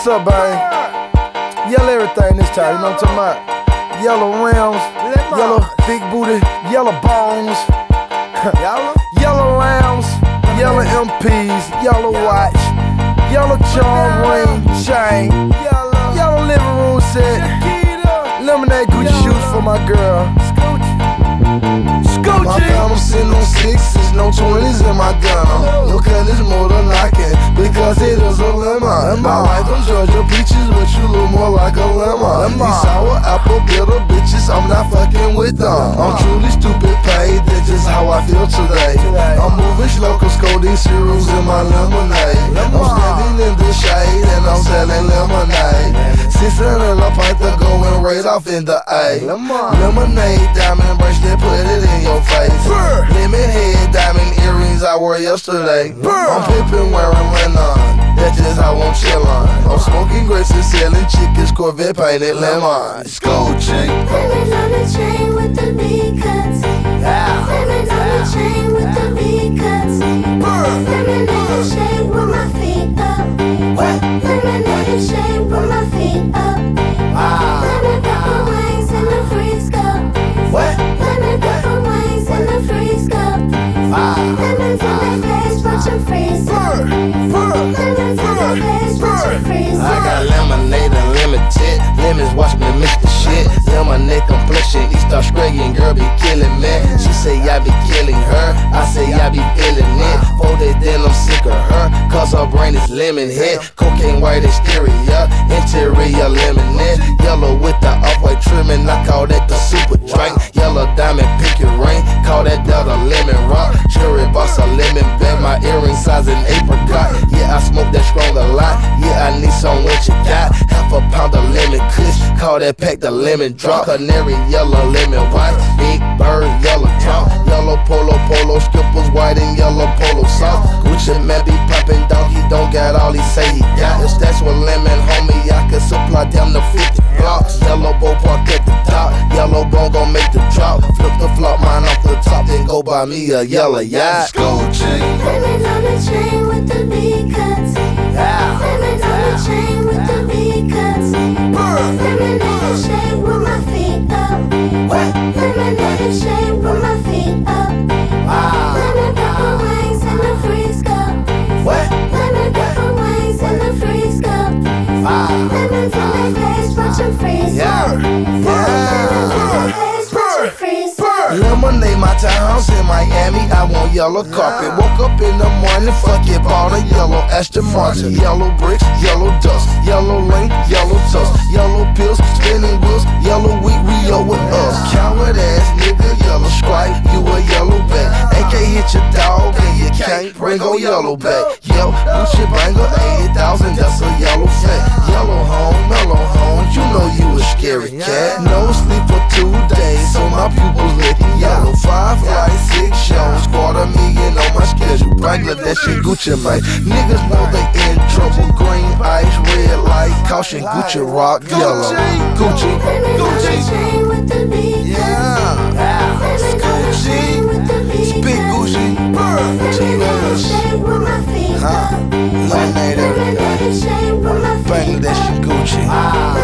What's up, babe? Yellow everything this time, you know what I'm talking about? Yellow rims, yellow big booty, yellow bones, yellow lambs, yellow MPs, yellow watch, yellow charm ring, chain, yellow living room set, lemonade Gucci shoes for my girl. My fam sitting on sixes, no 20s in my gun. Your cut is more than knocking because it is a lemon. I like them Georgia peaches, but you look more like a lemon. These sour apple bitter bitches, I'm not fucking with them. I'm truly stupid paid, that's just how I feel today. I'm moving slow cause codeine cereals in my lemonade. I'm standing in the shade and I'm selling lemonade. 600 a pint to going right off in the A. Lemonade, diamond bracelet, put it in your face. Lemon head, diamond earrings I wore yesterday. I'm pimpin' wearing linen, that's just how I'm chillin'. I'm smoking grapes and selling chickens, Corvette painted lemon. Scoochie. Lemon on the chain with the V cuts. Lemon on the chain with the V cuts. Lemonade shade with my feet up. Lemonade shade with my feet up. Lemon pepper wings in the freeze cup. Lemon pepper wings in the freeze cup. Lemons in the face, watch them freeze up. Lemons in the face, watch them freeze up. I got lemonade unlimited. Lemons watch me mix the shit. Lemonade complexion, East Australian girl be killing me. She say I be killing her, I say I be feeling it. 4 days then I'm sick of her, cause her brain is lemon head. Cocaine white exterior, interior lemonade. Yellow with the off-white trimming, I call that the super drink. Yellow diamond pinky ring, call that Delta lemon rock. Cherry boss a lemon bag, my earring size an apricot. Yeah, I smoke that strong a lot, yeah, I need some what you got. Half a pound of lemon kush, call that pack the lemon drop. Canary yellow, lemon white, big bird, yellow top. Yellow polo, skippers white and yellow polo sauce. Gucci man be poppin' dog, he don't got all he say he got. If that's what lemon, homie, I can supply down to 50 blocks. Yellow bow park at the top, yellow bone gon' make the drop. Flip the flop, mine off the top, then go buy me a yellow yacht. Scoochie. Lemon on the chain with the V cuts. Lemon on the chain with the V cuts. Lemonade shade with my feet up. Lemonade shade with my feet up. Lemon pepper wings in the freeze cup. Lemon pepper wings in the freeze cup. Lemons in the face, watch them freeze up. Lemons in the face, watch them freeze up. Lemonade, my townhouse in Miami, I want yellow carpet. Woke up in the morning, fuck it, bought a yellow Aston Martin. Yellow bricks, yellow dust, yellow lane, yellow tusk, yellow pills, spinning wheels, yellow wheat, Rio with us. Coward ass nigga, yellow stripe, you a yellow back. AK hit your dog and you can't bring on yellow back. Yo, Gucci banger, 80,000, that's a yellow fat. Yellow home, mellow home, you know you a scary cat. No sleep for 2 days, so my pupils lit yellow. 5 flights, 6 shows, $250,000 on my schedule. Bangladesh and Gucci, man. Niggas know they in trouble. Green ice, red light, caution, Gucci rock, yellow. Gucci, Lemon on the chain with the V cuts. Lemon on the chain with the V Big cuts. Gucci, Lemonade shade with my feet up. Lemonade, Lemonade shade with my feet Bangladesh up. and Gucci.